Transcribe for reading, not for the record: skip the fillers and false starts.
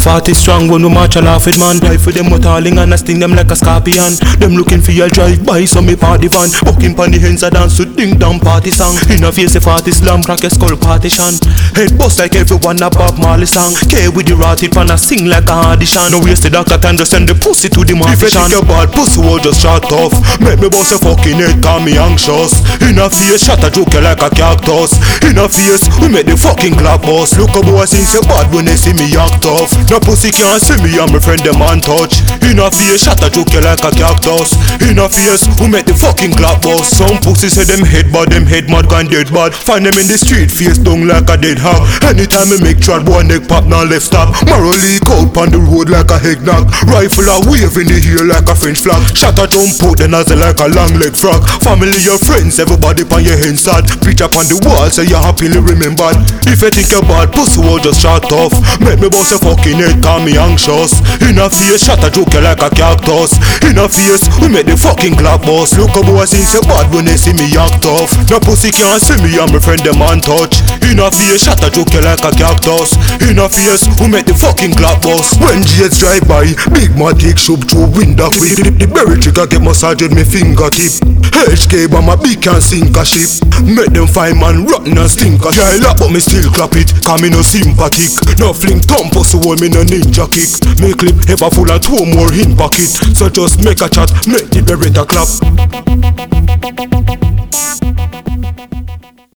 40 strong when we march a laugh with man. Life with them with hauling and I sting them like a scorpion. Them looking for your drive by so me party van. Walking pon the hands I dance to ding dong party song. In a face a 40 slam crack a skull partition. Head bust like everyone a Bob Marley song. K with the rotted pan I sing like a audition. No waste the doctor time just send the pussy to the market. If you think a bad pussy will just shut off. Make me bust a fucking head call me anxious. In a face shot a joke like a cactus. In a face we make the fucking clap bust. Look a boy since a bad when they see me act tough. No pussy can't see me and my friend them on touch. In a face shot a joke like a cactus. In a face we make the fucking clap bust. Some pussy say them head bad, them head mad gone dead bad. Find them in the street face down like a dead hog. Anytime me make trad boy neck pop now left stop. Marrow leak out pon the road like a head knock. Rifle a wave in the air like a French flag. Shot a jump out the nozzle like a long leg frog. Family your friends everybody pon your hand sad. Preach up on the wall so you happily remembered. If you think about pussy will just shut off. Make me bust a fucking head call me anxious. In a face shot a joke like a cactus. In a face we make the fucking clap bust. Look a boy since a bad when they see me act tough. No pussy can't see me and my friend them on touch. In a face shot a joke like a cactus. In a face we make the fucking clap bust. When jets drive by, big matic shoot through window quick. The berry trigger get massaged with me fingertip. HK by my big can sink a ship. Make them find man rotten and stink a shit. Yeah, but me still clap it, cause me no sympathetic. No fling thumb pussy hold me no ninja kick. Me clip ever full of 2 more in pocket. So just make a chat, make the beretta clap.